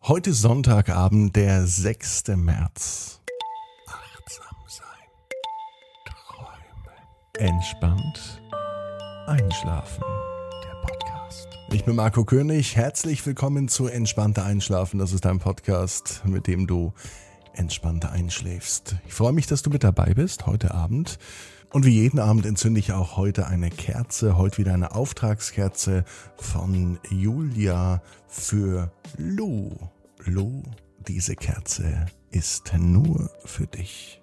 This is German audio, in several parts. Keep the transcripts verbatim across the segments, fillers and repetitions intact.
Heute Sonntagabend, der sechster März. Achtsam sein, träumen, entspannt einschlafen. Der Podcast. Ich bin Marco König. Herzlich willkommen zu Entspannter Einschlafen. Das ist ein Podcast, mit dem du entspannter einschläfst. Ich freue mich, dass du mit dabei bist heute Abend. Und wie jeden Abend entzünde ich auch heute eine Kerze, heute wieder eine Auftragskerze von Julia für Lou. Lou, diese Kerze ist nur für dich.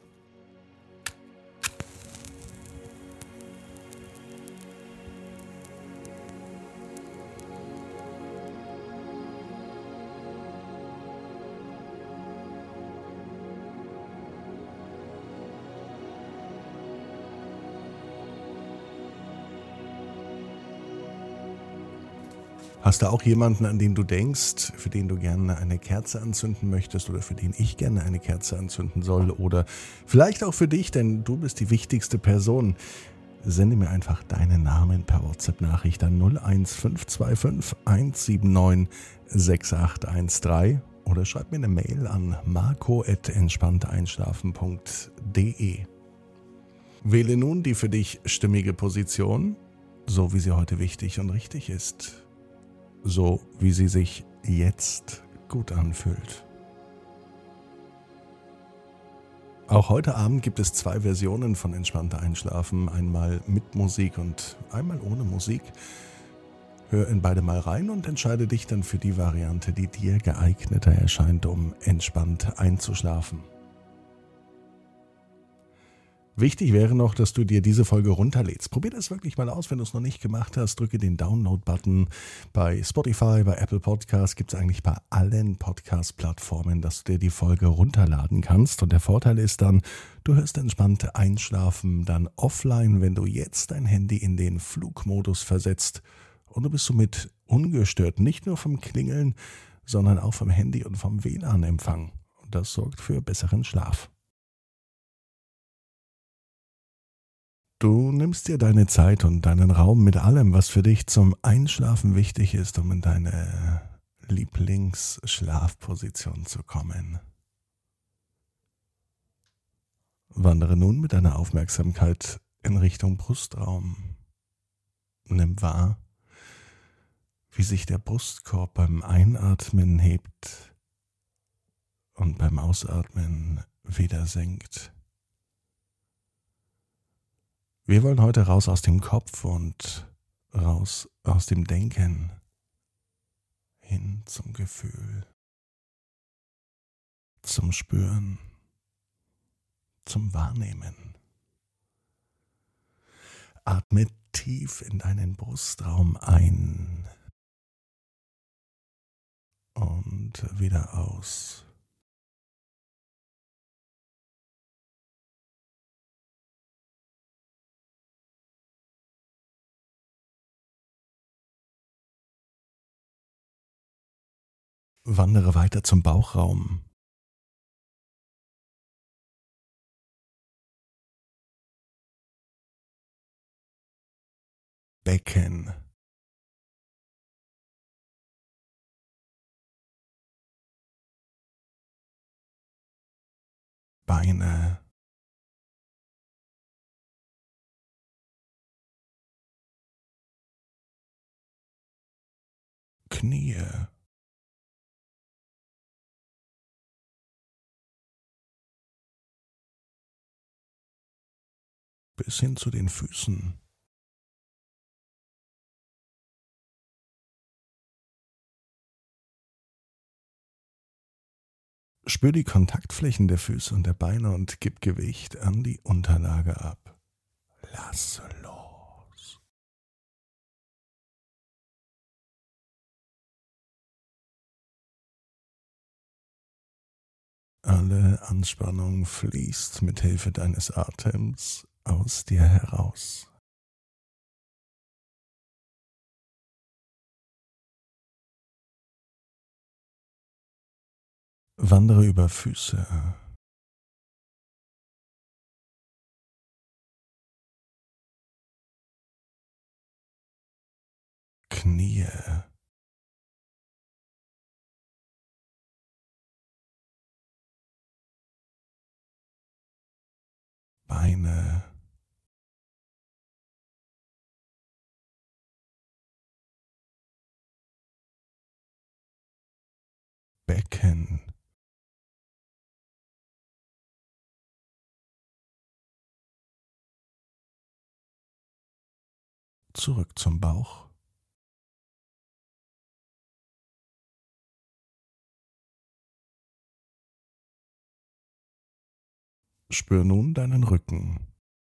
Hast du auch jemanden, an den du denkst, für den du gerne eine Kerze anzünden möchtest oder für den ich gerne eine Kerze anzünden soll oder vielleicht auch für dich, denn du bist die wichtigste Person. Sende mir einfach deinen Namen per WhatsApp-Nachricht an null eins fünf zwei fünf eins sieben neun sechs acht eins drei oder schreib mir eine Mail an marco at entspannteinschlafen punkt de. Wähle nun die für dich stimmige Position, so wie sie heute wichtig und richtig ist. So wie sie sich jetzt gut anfühlt. Auch heute Abend gibt es zwei Versionen von Entspannter Einschlafen. Einmal mit Musik und einmal ohne Musik. Hör in beide mal rein und entscheide dich dann für die Variante, die dir geeigneter erscheint, um entspannt einzuschlafen. Wichtig wäre noch, dass du dir diese Folge runterlädst. Probier das wirklich mal aus, wenn du es noch nicht gemacht hast. Drücke den Download-Button. Bei Spotify, bei Apple Podcasts gibt es eigentlich bei allen Podcast-Plattformen, dass du dir die Folge runterladen kannst. Und der Vorteil ist dann, du hörst entspannt einschlafen, dann offline, wenn du jetzt dein Handy in den Flugmodus versetzt. Und du bist somit ungestört, nicht nur vom Klingeln, sondern auch vom Handy und vom W L A N-Empfang. Und das sorgt für besseren Schlaf. Du nimmst dir deine Zeit und deinen Raum mit allem, was für dich zum Einschlafen wichtig ist, um in deine Lieblingsschlafposition zu kommen. Wandere nun mit deiner Aufmerksamkeit in Richtung Brustraum. Nimm wahr, wie sich der Brustkorb beim Einatmen hebt und beim Ausatmen wieder senkt. Wir wollen heute raus aus dem Kopf und raus aus dem Denken hin zum Gefühl, zum Spüren, zum Wahrnehmen. Atme tief in deinen Brustraum ein und wieder aus. Wandere weiter zum Bauchraum. Becken. Beine. Knie. Bis hin zu den Füßen. Spür die Kontaktflächen der Füße und der Beine und gib Gewicht an die Unterlage ab. Lass los. Alle Anspannung fließt mit Hilfe deines Atems aus dir heraus. Wandere über Füße, Knie, Beine, Becken, zurück zum Bauch. Spür nun deinen Rücken.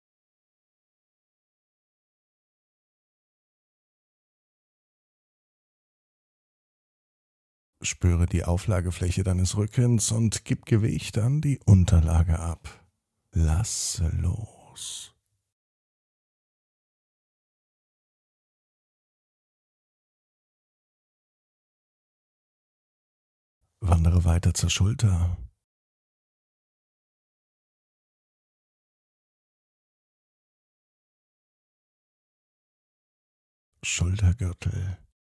Spüre die Auflagefläche deines Rückens und gib Gewicht an die Unterlage ab. Lasse los. Wandere weiter zur Schulter. Schultergürtel,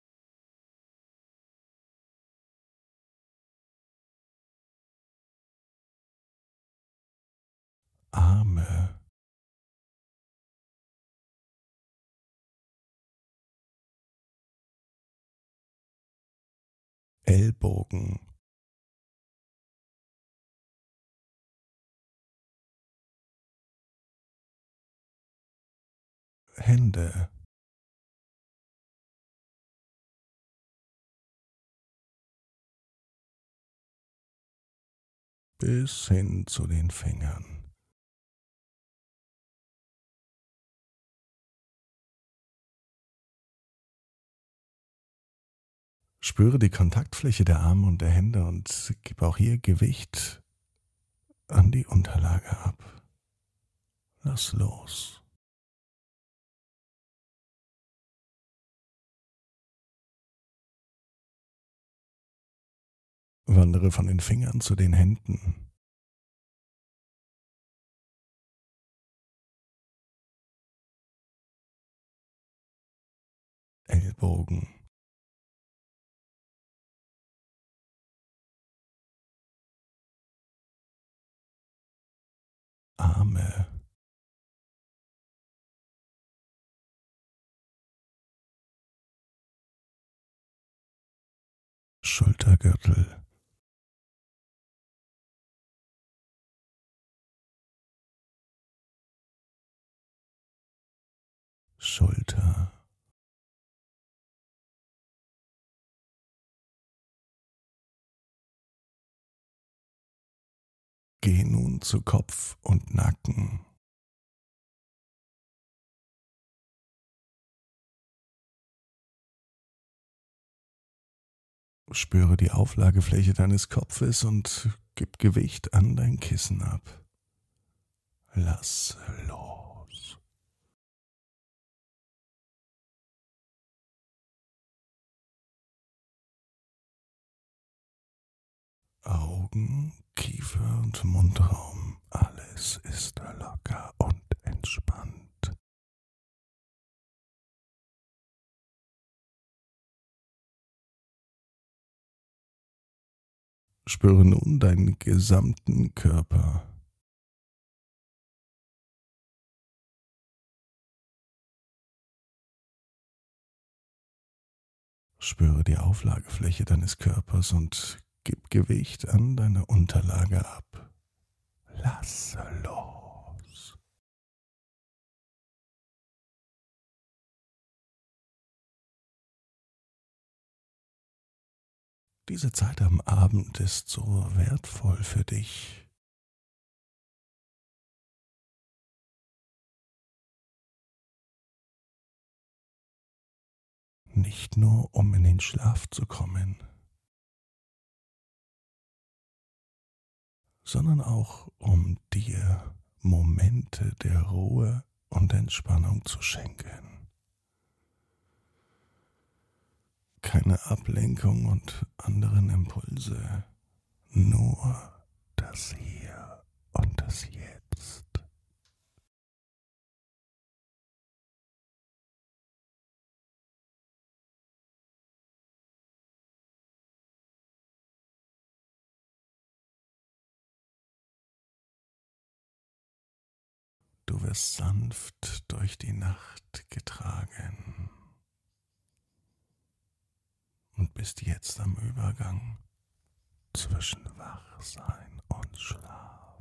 Arme, Ellbogen, Hände, bis hin zu den Fingern. Spüre die Kontaktfläche der Arme und der Hände und gib auch hier Gewicht an die Unterlage ab. Lass los. Wandere von den Fingern zu den Händen. Ellbogen, Arme, Schultergürtel, Schulter, geh nun zu Kopf und Nacken. Spüre die Auflagefläche deines Kopfes und gib Gewicht an dein Kissen ab. Lass los. Augen, Kiefer und Mundraum, alles ist locker und entspannt. Spüre nun deinen gesamten Körper. Spüre die Auflagefläche deines Körpers und gib Gewicht an deine Unterlage ab. Lasse los. Diese Zeit am Abend ist so wertvoll für dich. Nicht nur, um in den Schlaf zu kommen, sondern auch, um dir Momente der Ruhe und Entspannung zu schenken. Keine Ablenkung und anderen Impulse, nur das Hier und das Jetzt. Du wirst sanft durch die Nacht getragen und bist jetzt am Übergang zwischen Wachsein und Schlaf.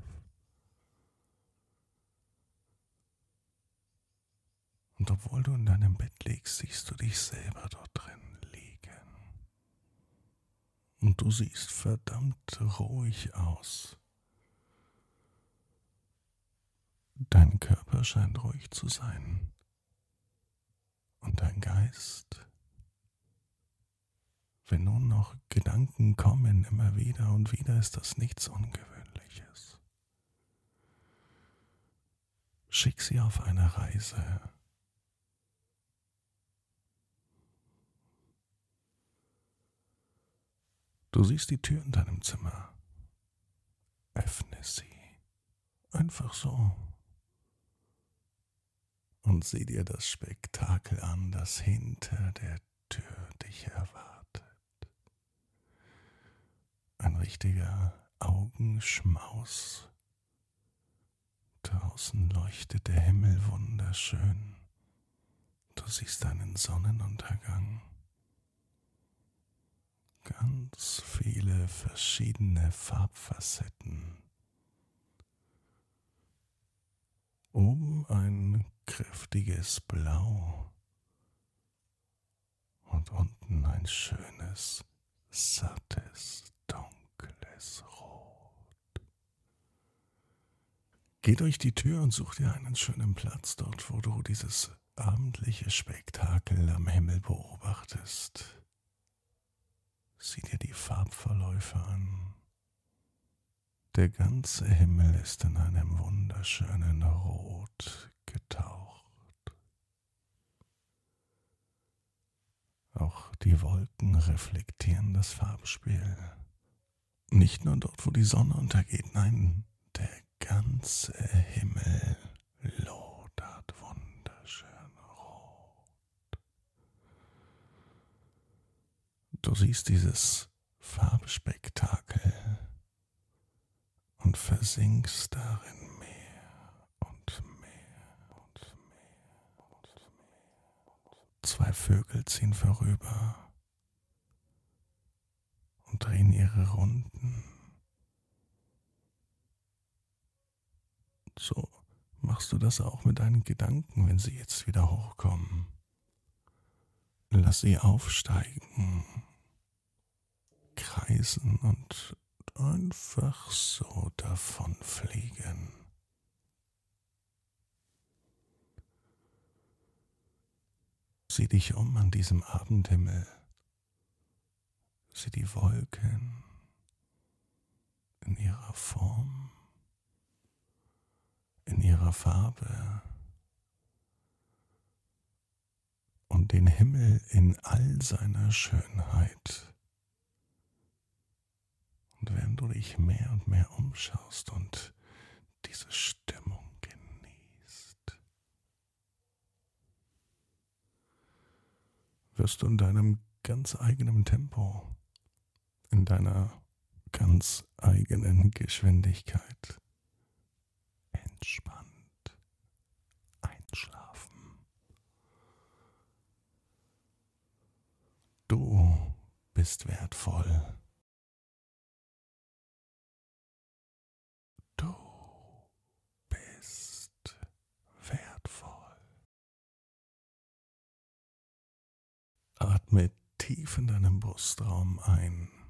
Und obwohl du in deinem Bett liegst, siehst du dich selber dort drin liegen. Und du siehst verdammt ruhig aus. Dein Körper scheint ruhig zu sein. Und dein Geist, wenn nun noch Gedanken kommen, immer wieder und wieder, ist das nichts Ungewöhnliches. Schick sie auf eine Reise. Du siehst die Tür in deinem Zimmer. Öffne sie. Einfach so. Und sieh dir das Spektakel an, das hinter der Tür dich erwartet. Ein richtiger Augenschmaus. Draußen leuchtet der Himmel wunderschön. Du siehst einen Sonnenuntergang. Ganz viele verschiedene Farbfacetten. Oben ein kräftiges Blau und unten ein schönes, sattes, dunkles Rot. Geh durch die Tür und such dir einen schönen Platz dort, wo du dieses abendliche Spektakel am Himmel beobachtest. Sieh dir die Farbverläufe an. Der ganze Himmel ist in einem wunderschönen Rot getaucht. Auch die Wolken reflektieren das Farbspiel. Nicht nur dort, wo die Sonne untergeht, nein, der ganze Himmel lodert wunderschön rot. Du siehst dieses Farbspektakel und versinkst darin mehr und mehr und mehr und mehr. Zwei Vögel ziehen vorüber und drehen ihre Runden. So machst du das auch mit deinen Gedanken, wenn sie jetzt wieder hochkommen. Lass sie aufsteigen, kreisen und einfach so davon fliegen. Sieh dich um an diesem Abendhimmel. Sieh die Wolken in ihrer Form, in ihrer Farbe und den Himmel in all seiner Schönheit. Und während du dich mehr und mehr umschaust und diese Stimmung genießt, wirst du in deinem ganz eigenen Tempo, in deiner ganz eigenen Geschwindigkeit entspannt einschlafen. Du bist wertvoll. Du bist wertvoll. Atme tief in deinem Brustraum ein.